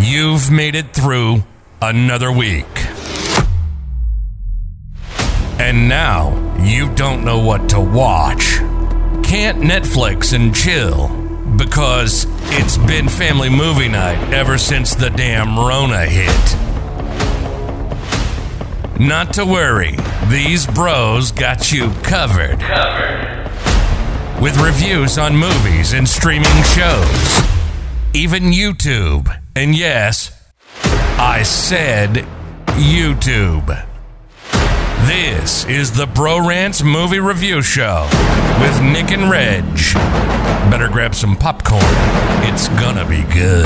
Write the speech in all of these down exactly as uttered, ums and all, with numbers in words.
You've made it through another week. And now you don't know what to watch. Can't Netflix and chill because it's been family movie night ever since the damn Rona hit. Not to worry, these bros got you covered. Covered. With reviews on movies and streaming shows. Even YouTube. And yes, I said YouTube. This is the Bro Rants Movie Review Show with Nick and Reg. Better grab some popcorn. It's gonna be good.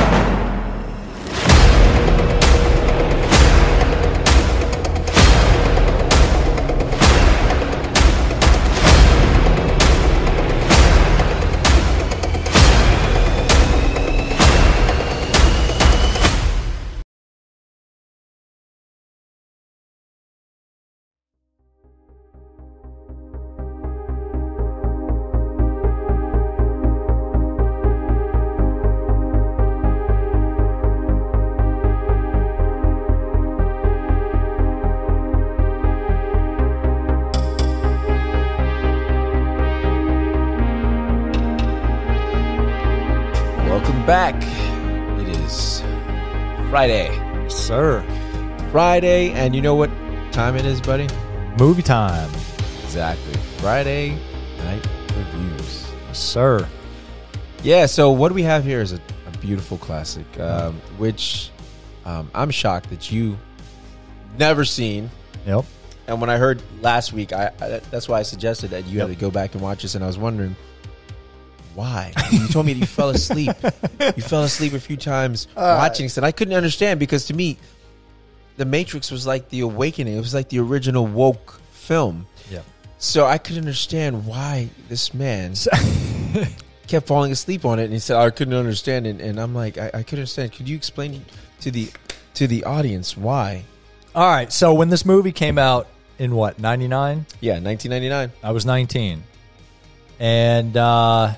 Back. It is Friday. Sir. Friday, and you know what time it is, buddy? Movie time. Exactly. Friday night reviews. Sir. Yeah, so what we have here is a, a beautiful classic, um, which um, I'm shocked that you never seen. Yep. And when I heard last week, I, I that's why I suggested that you yep. had to go back and watch this, and I was wondering, why? You told me that you fell asleep. You fell asleep a few times uh, watching this, and I couldn't understand because to me, The Matrix was like the awakening. It was like the original woke film. Yeah. So I couldn't understand why this man kept falling asleep on it, and he said I couldn't understand it, and I'm like, I, I couldn't understand. Could you explain to the to the audience why? All right. So when this movie came out in what ninety-nine? Yeah, nineteen ninety-nine. I was nineteen, and. uh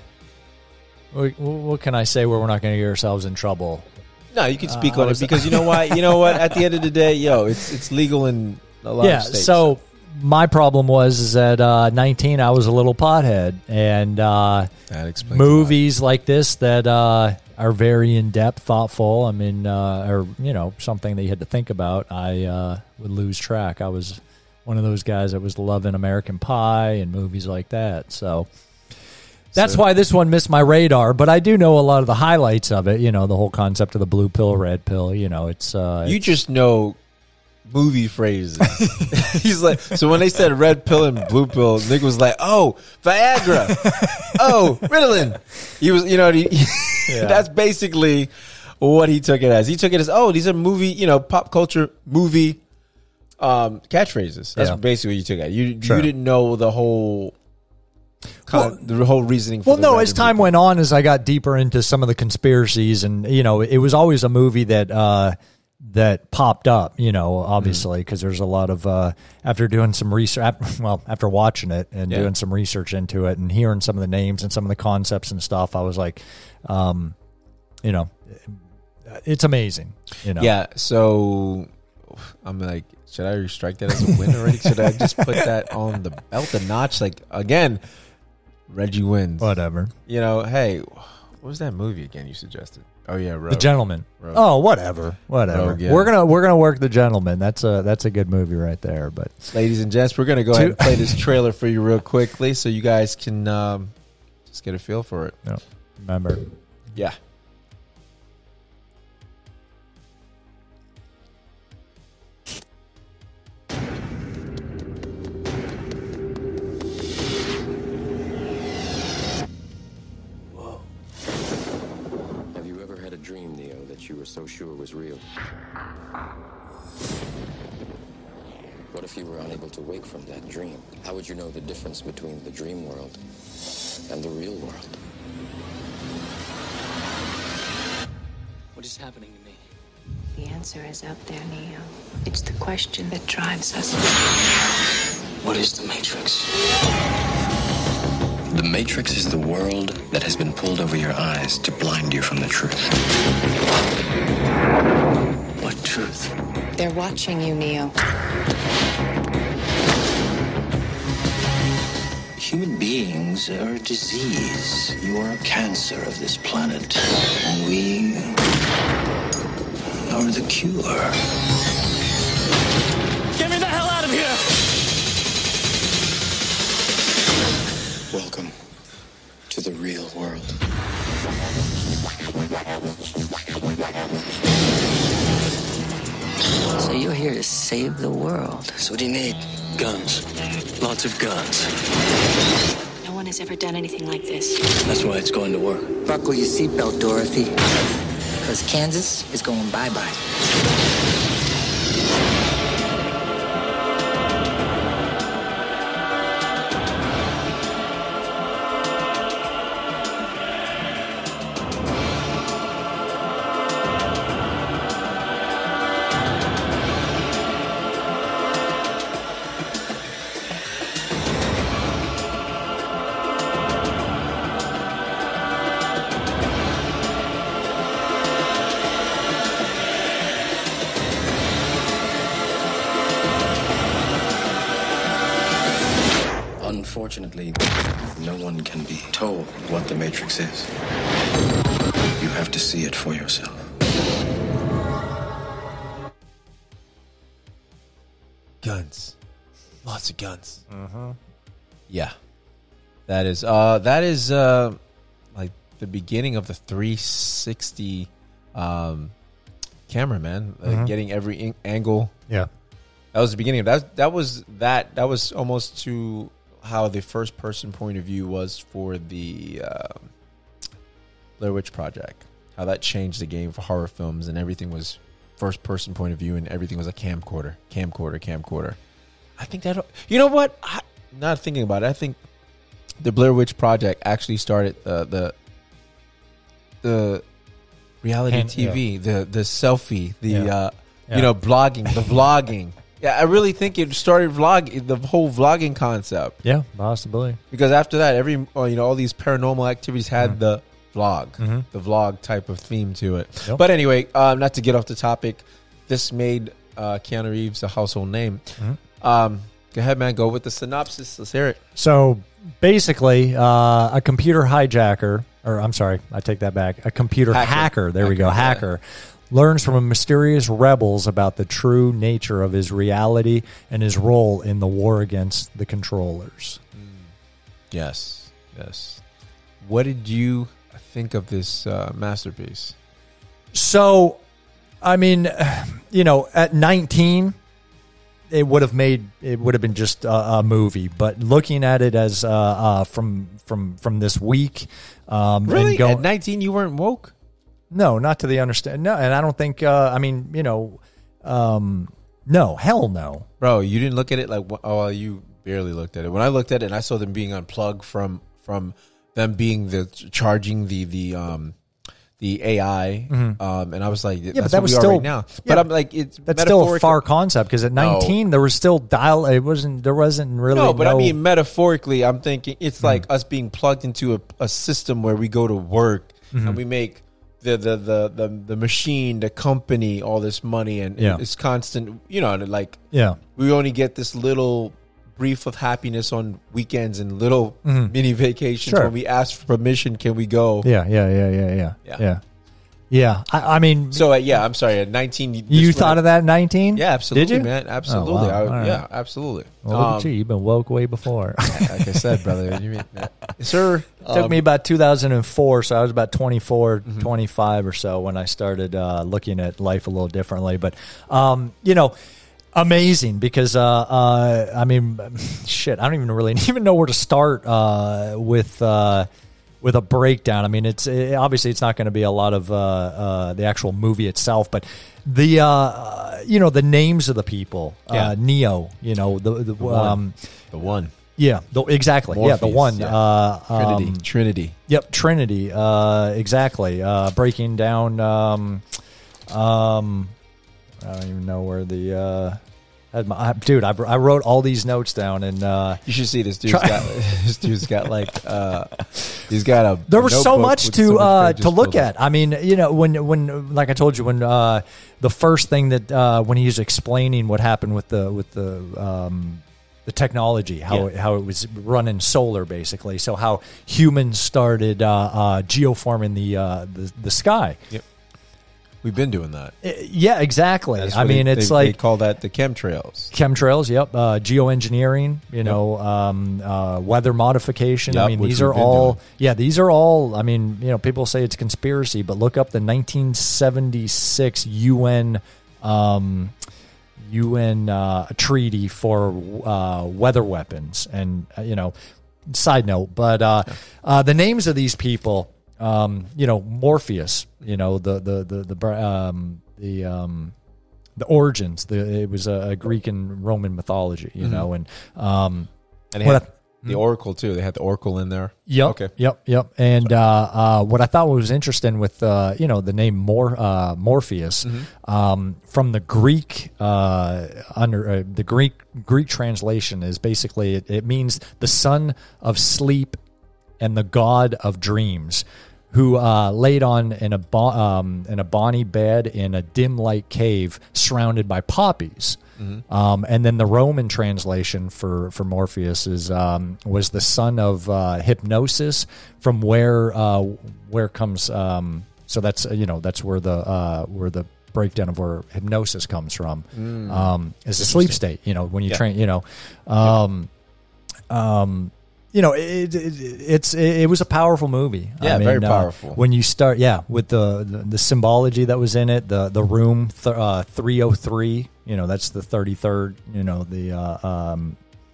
What can I say where we're not going to get ourselves in trouble? No, you can speak uh, on it because you know why? You know what? At the end of the day, yo, it's it's legal in a lot yeah, of states. So my problem was is at uh, nineteen, I was a little pothead, and uh, that explains movies like this that uh, are very in depth, thoughtful. I mean, uh, or you know, something that you had to think about. I uh, would lose track. I was one of those guys that was loving American Pie and movies like that. So. That's so, why this one missed my radar, but I do know a lot of the highlights of it. You know, the whole concept of the blue pill, red pill. You know, it's uh, you it's, just know movie phrases. He's like, so when they said red pill and blue pill, Nick was like, "Oh, Viagra, oh, Ritalin." He was, you know, he, yeah. That's basically what he took it as. He took it as, "Oh, these are movie, you know, pop culture movie um, catchphrases." That's yeah. basically what you took it. You sure. you didn't know the whole. Well, the whole reasoning for well the no as time went on, as I got deeper into some of the conspiracies, and you know it was always a movie that uh that popped up, you know, obviously because mm. there's a lot of uh after doing some research, well after watching it and yeah. doing some research into it and hearing some of the names and some of the concepts and stuff, I was like, um you know, it's amazing, you know. Yeah, so I'm like, should I strike that as a win already? Should I just put that on the belt a notch? Like, again, Reggie wins. Whatever. You know, hey, what was that movie again you suggested? Oh yeah, Rogue. The Gentleman. Rogue. Oh, whatever, whatever. Rogue, yeah. We're gonna we're gonna work The Gentleman. That's a that's a good movie right there. But ladies and gents, we're gonna go ahead and play this trailer for you real quickly, so you guys can um, just get a feel for it. No, remember. Yeah. You were so sure was real. What if you were unable to wake from that dream? How would you know the difference between the dream world and the real world? What is happening to me? The answer is out there, Neo. It's the question that drives us. What is the Matrix? The Matrix is the world that has been pulled over your eyes to blind you from the truth. What truth? They're watching you, Neo. Human beings are a disease. You are a cancer of this planet. And we are the cure. Get me the hell out of here! Welcome to the real world. So you're here to save the world. So what do you need? Guns. Lots of guns. No one has ever done anything like this. That's why it's going to work. Buckle your seatbelt, Dorothy. Because Kansas is going bye-bye. Unfortunately, no one can be told what the Matrix is. You have to see it for yourself. Guns. Lots of guns. Uh-huh. Yeah. That is uh that is uh like the beginning of the three sixty um camera, man. Uh, Mhm. Getting every in- angle. Yeah. That was the beginning of that. That was that that was almost to how the first person point of view was for the um, Blair Witch Project. How that changed the game for horror films, and everything was first person point of view, and everything was a camcorder, camcorder, camcorder. I think that, you know what? I, not thinking about it, I think the Blair Witch Project actually started the the, the reality And- T V, yeah. the the selfie, the Yeah. uh, Yeah. you know, blogging, the vlogging. Yeah, I really think it started vlog the whole vlogging concept. Yeah, possibly. Because after that, every uh, you know, all these paranormal activities had Mhm. the vlog, Mhm. the vlog type of theme to it. Yep. But anyway, um, not to get off the topic, this made uh, Keanu Reeves a household name. Mhm. Um, go ahead, man. Go with the synopsis. Let's hear it. So basically, uh, a computer hijacker, or I'm sorry, I take that back. A computer Hacker. hacker, there we Hacker, go, yeah. hacker, learns from a mysterious rebels about the true nature of his reality and his role in the war against the controllers. Yes, yes. What did you think of this uh, masterpiece? So, I mean, you know, at nineteen, it would have made it would have been just a, a movie. But looking at it as uh, uh, from from from this week, um, Really? and go, At nineteen, you weren't woke? no, not to the understand. No, and I don't think. Uh, I mean, you know, um, no, hell no. Bro, you didn't look at it like, oh, you barely looked at it. When I looked at it and I saw them being unplugged from from them being the charging the the um the A I, Mhm. um, and I was like, Yeah, that's but that what was we are still right now. But yeah, I'm like, it's that's still a metaphoric- far concept because at No. nineteen there was still dial. It wasn't. There wasn't really. No, but I no- mean metaphorically, I'm thinking it's like us being plugged into a, a system where we go to work Mhm. and we make the the, the the the machine, the company, all this money, and Yeah. it's constant. You know, like Yeah. we only get this little brief of happiness on weekends and little Mhm. mini vacations. Sure. When we ask for permission, can we go? Yeah, yeah, yeah, yeah, yeah, Yeah. yeah, yeah. I, I mean, So uh, yeah, I'm sorry. At nineteen, this you would thought have- of that at nineteen? Yeah, absolutely, Did you? man. Absolutely. Oh, wow. I, All right. Yeah, absolutely. Well, look Um, at you. You've been woke way before. like I said, brother, you mean, sir. It took um, me about two thousand four, so I was about twenty-four, Mm-hmm. twenty-five or so when I started uh, looking at life a little differently. But, um, you know, amazing because, uh, uh, I mean, shit, I don't even really even know where to start uh, with uh, with a breakdown. I mean, it's it, obviously it's not going to be a lot of uh, uh, the actual movie itself, but the uh, you know the names of the people, Yeah. uh, Neo, you know the the, one. um, the one yeah, the, exactly, yeah, the Morpheus, one, yeah. Uh, Trinity, um, Trinity. Yep, Trinity. Uh, exactly. Uh, breaking down. Um, um, I don't even know where the uh, Had my- I- Dude, I, I wrote all these notes down, and uh, You should see this dude's got. This dude's got like. Uh, he's got a. there was so notebook much with to so much uh, pages to look filled up. at. I mean, you know, when when like I told you, when uh, the first thing that uh, when he was explaining what happened with the with the um, the technology, how Yeah. it, how it was running solar, basically. So how humans started uh, uh, geoforming the, uh, the the sky. Yep. We've been doing that. Uh, Yeah, exactly. That's I what mean, they, it's they, like they call that the chemtrails. chemtrails, yep. Uh, geoengineering, you know, um, uh, weather modification. I Yep, mean, which these we've are been all, doing. yeah, these are all, I mean, you know, people say it's conspiracy, but look up the nineteen seventy-six U N, um, U N uh, treaty for uh, weather weapons. And, uh, you know, side note, but uh, uh, the names of these people, um, you know, Morpheus, you know, the, the, the, the, um, the, um, the origins, the, it was a, a Greek and Roman mythology, you know, and, um, And they what had I- the oracle too. They had the oracle in there. Yep. Okay. Yep. Yep. And uh, uh, what I thought was interesting with uh, you know the name Mor- uh, Morpheus um, from the Greek uh, under uh, the Greek Greek translation is basically it, it means the son of sleep and the god of dreams, who uh, laid on in a bo- um, in a bonny bed in a dim light cave surrounded by poppies. Um, and then the Roman translation for, for Morpheus is um, was the son of uh, hypnosis, from where uh, where comes um, so that's uh, you know that's where the uh, where the breakdown of where hypnosis comes from um, is a sleep state. You know when you Yeah. train. You know, um, um, you know it, it, it's it, it was a powerful movie. Yeah, I mean, very uh, powerful. when you start, yeah, with the the, the symbology that was in it, the the room th- uh, three oh three. You know, that's the thirty-third, you know, the, uh, um,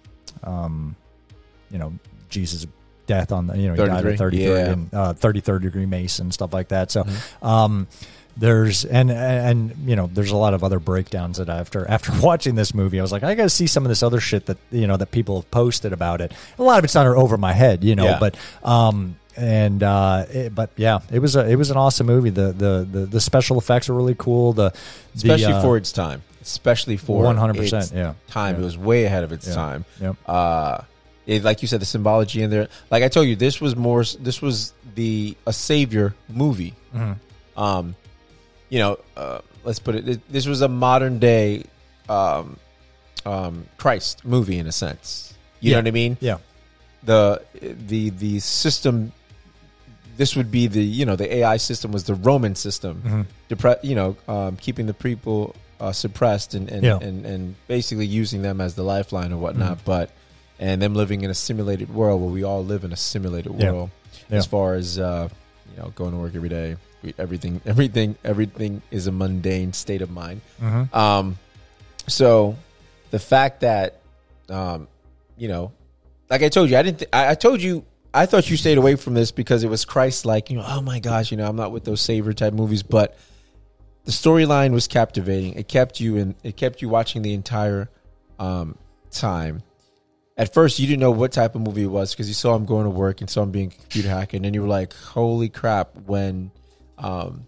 um, you know, Jesus' death on the, you know, he died at thirty-three, thirty-third yeah. and uh, thirty-third degree Mason, stuff like that. So, um, there's, and, and, you know, there's a lot of other breakdowns that after, after watching this movie, I was like, I got to see some of this other shit that, you know, that people have posted about it. A lot of it's not over my head, you know, Yeah. but, um, and uh, it, but yeah, it was a it was an awesome movie. The the the, the special effects were really cool. The Especially the, uh, for its time. Especially for one hundred percent, its yeah. time. Yeah. It was way ahead of its Yeah. time. Yep. Uh, it, like you said, the symbology in there. Like I told you, this was more. This was the a savior movie. Mm-hmm. Um, you know, uh, let's put it. This was a modern day, um, um, Christ movie in a sense. You Yeah. know what I mean? yeah. The the the system. This would be the you know the A I system was the Roman system, Mm-hmm. Depre- you know um, keeping the people uh, suppressed and and, Yeah. and and basically using them as the lifeline or whatnot. But and them living in a simulated world where we all live in a simulated Yeah. world. Yeah. As far as uh, you know, going to work every day, we, everything everything everything is a mundane state of mind. Mm-hmm. Um, so the fact that, um, you know, like I told you, I didn't. Th- I, I told you, I thought you stayed away from this because it was Christ-like. You know, oh my gosh, you know, I'm not with those savior type movies, but the storyline was captivating. It kept you in. It kept you watching the entire um, time. At first, you didn't know what type of movie it was because you saw him going to work and saw him being a computer hacker, and then you were like, "Holy crap!" When um,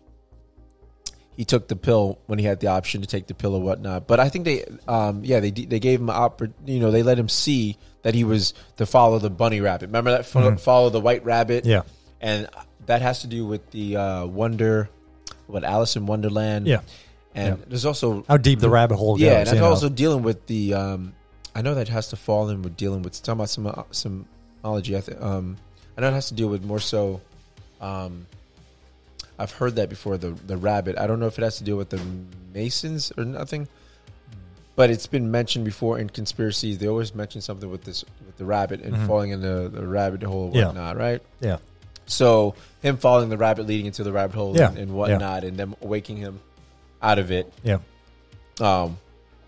he took the pill, when he had the option to take the pill or whatnot. But I think they, um, yeah, they they gave him, oppor- you know, they let him see that he was to follow the bunny rabbit. Remember that follow, Mhm. follow the white rabbit? Yeah. And that has to do with the uh, Wonder, what Alice in Wonderland. Yeah. And Yeah. there's also How deep the rabbit hole yeah, goes. and that's you know. also dealing with the. Um, I know that has to fall in with dealing with talking about some some ology. I think um, I know it has to deal with more so. Um, I've heard that before. The the rabbit. I don't know if it has to deal with the Masons or nothing, but it's been mentioned before in conspiracies. They always mention something with this with the rabbit and Mhm. falling in the, the rabbit hole and Yeah. whatnot, right? Yeah. So him following the rabbit, leading into the rabbit hole Yeah. and, and whatnot, and them waking him out of it. Yeah. Um,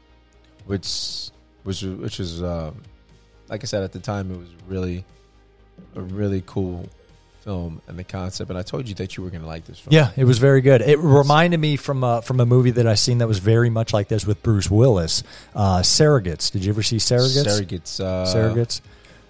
which which which was um, like I said at the time, it was really a really cool film and the concept. And I told you that you were going to like this film. Yeah, it was very good. It reminded me from uh, from a movie that I seen that was very much like this with Bruce Willis, uh, Surrogates. Did you ever see Surrogates? Surrogates. Uh, Surrogates.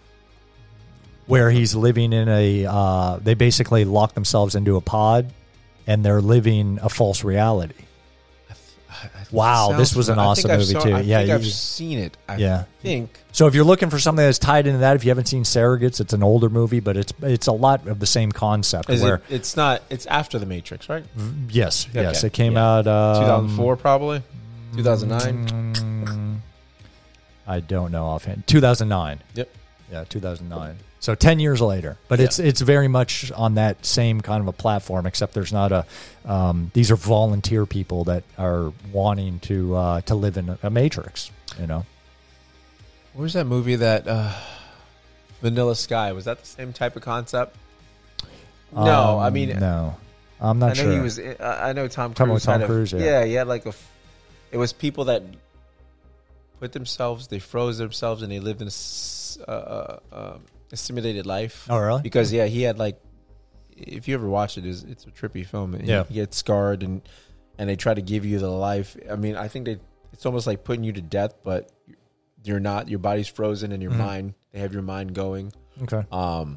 Where he's living in a, uh, they basically lock themselves into a pod, and they're living a false reality. Wow, this was an I awesome think I've movie saw- too. I yeah, think you- I've seen it. I Yeah. think. So if you're looking for something that's tied into that, if you haven't seen Surrogates, it's an older movie, but it's it's a lot of the same concept. Is where it, it's not. It's after The Matrix, right? yes, Okay. yes, it came Yeah. out um, two thousand four, probably. two thousand nine. mm, I don't know offhand. two thousand nine. Yep. Yeah, two thousand nine. So ten years later, but Yeah. it's it's very much on that same kind of a platform, except there's not a. Um, these are volunteer people that are wanting to uh, to live in a, a matrix. You know, Where's that movie that uh, Vanilla Sky? Was that the same type of concept? No, I Um, mean, no, I'm I not know sure. he was. I I know Tom Talking Cruise. about Tom had a- Cruise, yeah. yeah, he had like a. f- It was people that put themselves, they froze themselves, and they lived in a, s- uh, uh, um, a simulated life. Oh, really? Because yeah, he had like. If you ever watch it, it's, it's a trippy film. And Yeah. you get scarred, and and they try to give you the life. I mean, I think they. It's almost like putting you to death, but you're not. Your body's frozen, and your Mhm. mind. They have your mind going. Okay. Um,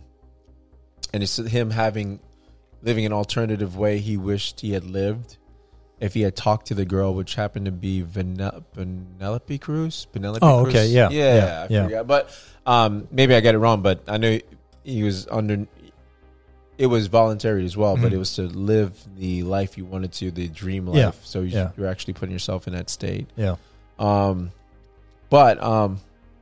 and it's him having living an alternative way he wished he had lived if he had talked to the girl, which happened to be Vanel- Penelope Cruz. Penelope Oh, Cruz? okay, yeah, yeah, yeah, I yeah. forgot. But um, maybe I got it wrong. But I know he was under. It was voluntary as well, but Mhm. it was to live the life you wanted to, the dream life. Yeah, So you, yeah. you're actually putting yourself in that state. Yeah. Um, but um,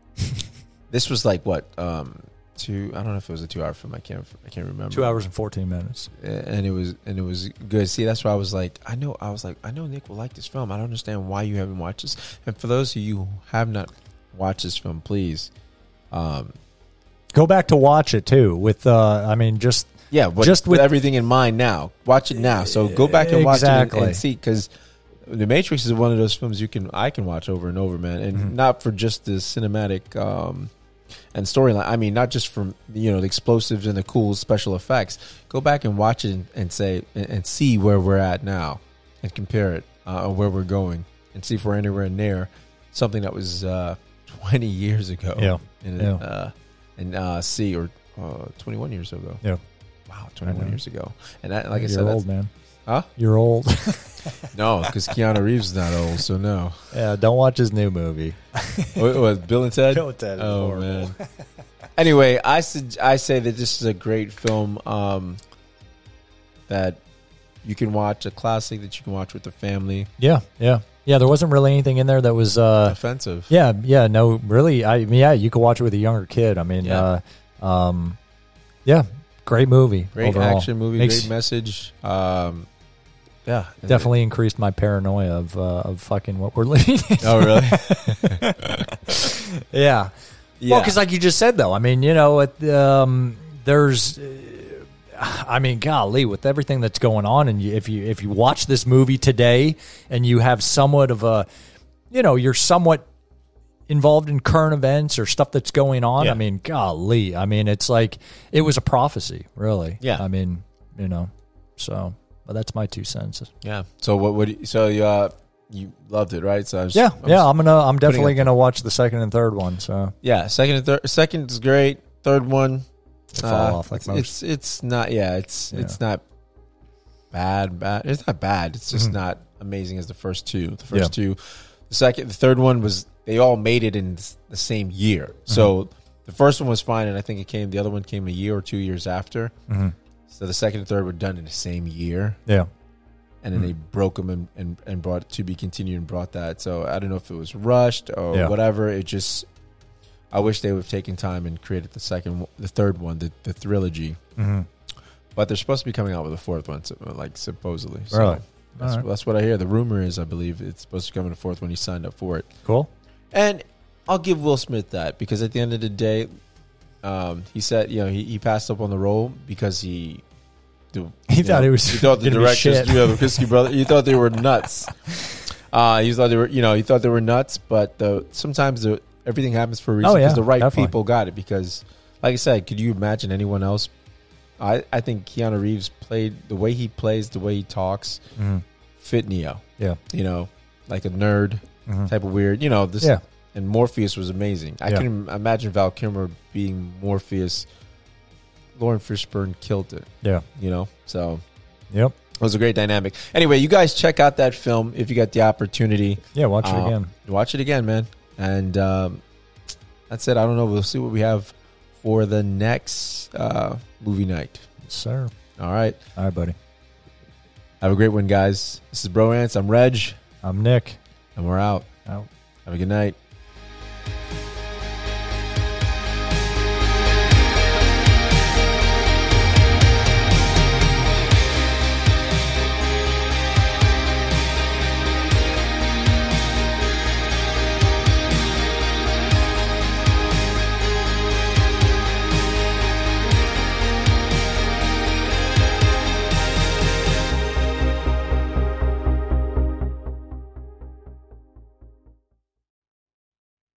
this was like what um two? I don't know if it was a two hour film. I can't. I can't remember. Two hours and fourteen minutes. And it was and it was good. See, that's why I was like, I know. I was like, I know Nick will like this film. I don't understand why you haven't watched this. And for those of you who have not watched this film, please, um, Go back to watch it too. With uh, I mean, just yeah, but Just with with- everything in mind now, watch it now. So go back and watch it Exactly. and, and see, because The Matrix is one of those films you can I can watch over and over, man, and Mhm. not for just the cinematic um, and storyline. I mean, not just from you know the explosives and the cool special effects. Go back and watch it and, and say and, and see where we're at now, and compare it uh, where we're going, and see if we're anywhere near something that was uh, twenty years ago. Yeah. and Yeah. uh, and uh, see or uh, twenty-one years ago. yeah. Wow, I twenty-one know. years ago. And that, like I You're said, old, that's, man. huh? You're old. No, because Keanu Reeves is not old, so no. Yeah. Don't watch his new movie. What, what, Bill and Ted? Bill and Ted is Oh horrible. man. Anyway, I sug- I say that this is a great film um, that you can watch, a classic that you can watch with the family. Yeah. Yeah. Yeah. There wasn't really anything in there that was. Uh, Offensive. yeah. Yeah. No. Really. I. Yeah. You could watch it with a younger kid. I mean. Yeah. Uh, um. Yeah. Great movie. Great overall. action movie, Makes- great message. Um, yeah, Definitely increased my paranoia of uh, of fucking what we're living in. Oh, really? Yeah. Yeah. Well, because like you just said, though, I mean, you know, it, um, there's, uh, I mean, golly, with everything that's going on, and you, if you if you watch this movie today, and you have somewhat of a, you know, you're somewhat involved in current events or stuff that's going on. Yeah. I mean, golly, I mean, it's like it was a prophecy, really. Yeah. I mean, you know, so. But that's my two cents. Yeah. So what would so you uh, you loved it, right? So I was, Yeah, I was- yeah. I'm gonna. I'm putting definitely up- gonna watch the second and third one. So Yeah, second and third. Second is great. Third one, fall uh, off like it's, most. it's it's not. Yeah, it's Yeah. it's not bad. Bad. It's not bad. It's just Mhm. not amazing as the first two. The first Yeah. two, the second, the third one was they all made it in s- the same year. So the first one was fine, and I think it came. The other one came a year or two years after. Mhm. So the second and third were done in the same year. yeah, And then Mhm. they broke them and, and, and brought to be continued and brought that. So I don't know if it was rushed or Yeah. whatever. It just, I wish they would have taken time and created the second, the third one, the, the trilogy. mm-hmm. But they're supposed to be coming out with a fourth one, so, like supposedly. So Really? That's, Alright. that's what I hear. The rumor is, I believe it's supposed to come in the fourth when he signed up for it. Cool. And I'll give Will Smith that because at the end of the day, um, he said, you know, he, he passed up on the role because he. The, He you thought know, it was He thought the gonna be directors, shit. you know, the Pisky brother. He thought they were nuts. Uh, he thought they were, you know, he thought they were nuts. But the, sometimes the, everything happens for a reason Oh, because yeah, the right definitely. people got it. Because, like I said, could you imagine anyone else? I, I think Keanu Reeves played the way he plays, the way he talks, Mm-hmm. fit Neo. Yeah. You know, like a nerd Mhm. type of weird. You know, this. Yeah. And Morpheus was amazing. I Yeah. can imagine Val Kilmer being Morpheus. Lauren Fishburne killed it. Yeah. You know, so Yep. It was a great dynamic. Anyway, you guys check out that film if you got the opportunity. Yeah, watch it Um, again. Watch it again, man. And um, that's it. I don't know. We'll see what we have for the next uh, movie night. Yes, sir. All right. All right, buddy. Have a great one, guys. This is Bro Ants. I'm Reg, I'm Nick. and we're out. Out. Have a good night.